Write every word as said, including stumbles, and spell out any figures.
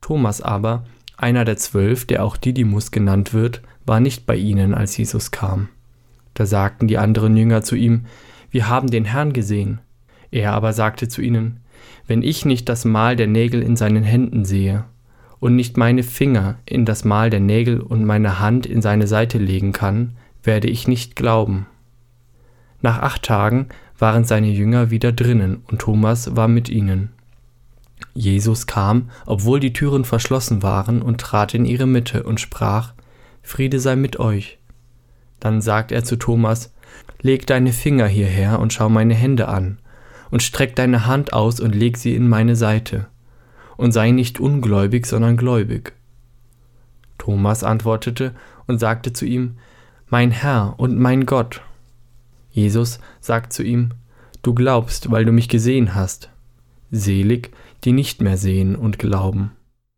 Thomas aber, einer der zwölf, der auch Didymus genannt wird, war nicht bei ihnen, als Jesus kam. Da sagten die anderen Jünger zu ihm: Wir haben den Herrn gesehen. Er aber sagte zu ihnen: Wenn ich nicht das Mal der Nägel in seinen Händen sehe und nicht meine Finger in das Mal der Nägel und meine Hand in seine Seite legen kann, werde ich nicht glauben. Nach acht Tagen waren seine Jünger wieder drinnen und Thomas war mit ihnen. Jesus kam, obwohl die Türen verschlossen waren, und trat in ihre Mitte und sprach: Friede sei mit euch. Dann sagt er zu Thomas: Leg deine Finger hierher und schau meine Hände an, und streck deine Hand aus und leg sie in meine Seite, und sei nicht ungläubig, sondern gläubig. Thomas antwortete und sagte zu ihm: Mein Herr und mein Gott. Jesus sagt zu ihm: Du glaubst, weil du mich gesehen hast. Selig, die nicht mehr sehen und glauben.